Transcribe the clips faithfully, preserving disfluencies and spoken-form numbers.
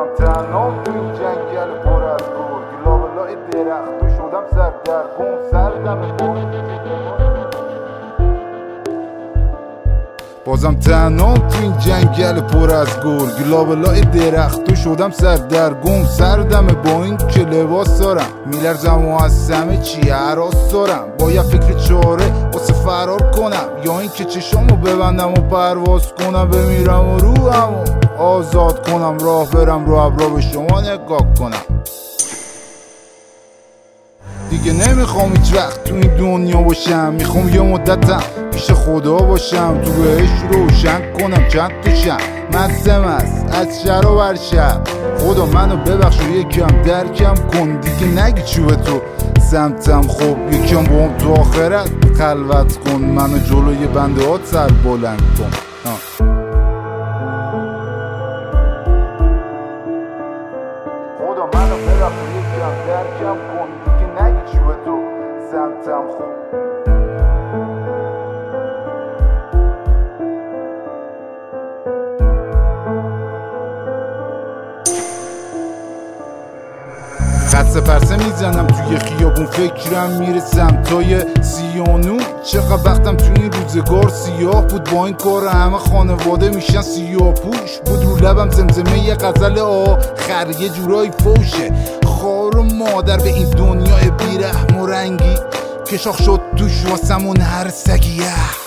بازم تنها تو این جنگل پر از گرگ، لابلای درخت و شدم سردرگم، سردم بود بازم تنها تو این جنگل پر از گرگ، لابلای درخت و شدم سردرگم، سردم با این که لباس دارم، میلرزم و از همه چی هراس دارم، باید فکر چاره واسه فرار کنم، یا این که چشامو ببندم و پرواز کنم، بمیرم و روحمو آزاد کنم، راه برم رو ابرا به شما نگاه کنم. دیگه نمیخوام هیچ وقت تو این دنیا باشم، میخوام یه مدتم پیش خدا باشم، تو بهش روشن کنم چند تا شم، مست مست از شر و بر شب. خدا منو ببخش و یکم درکم کن، دیگه نگی چوب تو سمتم، خب یکم با هم تو آخرت خلوت کن، منو جلوی بنده هات سر بلند کن. خدا منو ببخش و یکم درکم کن، دیگه نگی چوب تو سمتم، خب خسته پرسه میزنم توی خیابون، فکرم میره سمتای سیانو، چقدر وقتم توی این روزگار سیاه بود، با این کار همه خانواده میشن سیاه پوش بود، رو لبم زمزمه یه غزل آخر یه جورایی فوشه، خار و مادر به این دنیای بیرحم و رنگی که شاخ شد توش واسمون هر سگیه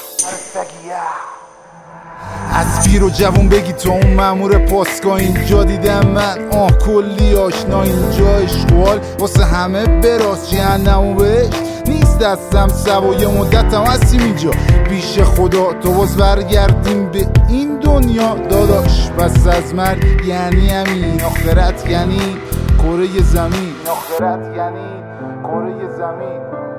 از پیر و جوون بگی تو اون مامور پاسگاه، اینجا دیدم من آه کلی آشنا، اینجا اشغال واسه همه براز، جهنم و بهشت نیست دستم سوا، یه مدتم هستیم اینجا پیش خدا، تو باز برگردیم به این دنیا داداش، بس از مرگ یعنی همین، آخرت یعنی کره زمین، آخرت یعنی کره زمین.